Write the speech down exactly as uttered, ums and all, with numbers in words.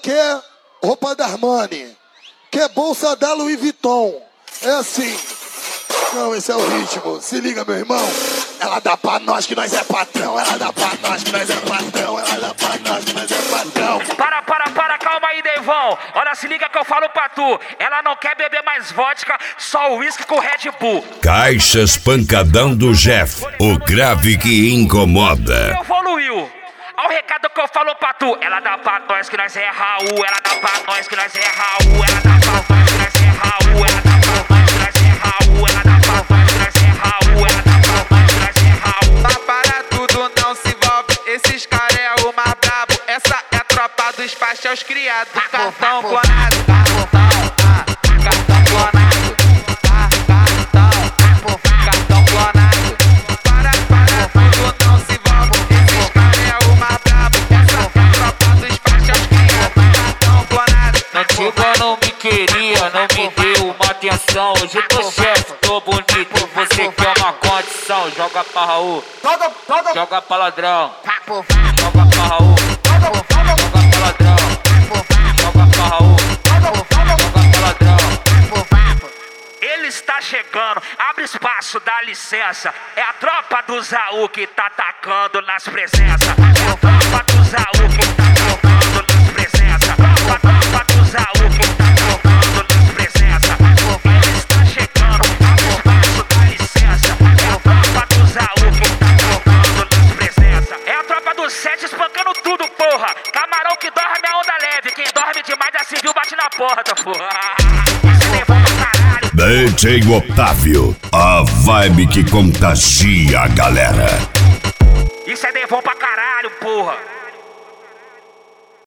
quer roupa da Armani, quer bolsa da Louis Vuitton. É assim. Não, esse é o ritmo. Se liga, meu irmão. Ela dá pra nós que nós é patrão. Ela dá pra nós que nós é patrão. Ela dá pra nós que nós é patrão. Para, para, para, calma aí, Devão. Olha, se liga que eu falo pra tu. Ela não quer beber mais vodka, só uísque com Red Bull. Caixas Pancadão do Jeff, o grave que incomoda. Evoluiu. Olha o recado que eu falo pra tu. Ela dá pra nós que nós é Raul. Ela dá pra nós que nós é Raul. Ela dá pra nós que nós é Raul. Ela dá pra nós que nós é Raul. Ela dá pra nós que nós é Raul. Ela dá pra nós que nós é Raul. Mas para tudo, não se envolve. Esses caras é o mais brabo. Essa é a tropa dos pastéis criados. Cartão clonado. Cartão, ah, cartão clonado. Ah, cartão, cartão clonado. Para, para tudo, não se envolve. Esses caras é o mais brabo. Essa é a tropa dos pastéis criados. Cartão clonado. Antiga não me queria, não me deu uma atenção. Hoje tô chefe, tô bonito, você quer uma condição. Joga pra Raul, joga pra ladrão. Joga pra Raul, joga pra ladrão. Joga pra Raul, joga pra ladrão. Ele está chegando, abre espaço, dá licença. É a tropa do Zaú que tá atacando nas presenças. É a tropa do Zaú que tá atacando nas presenças. A tropa do Zaú que tá atacando nas presenças. Ele está chegando, abre espaço, dá licença. É a tropa do Zaú que tá atacando nas presenças. É a tropa do Sete espancando tudo, porra. Camarão que dorme a onda leve. Quem dorme demais já se viu, bate na porta, porra. Você levou pra caralho. D J Otávio, a vibe que contagia a galera.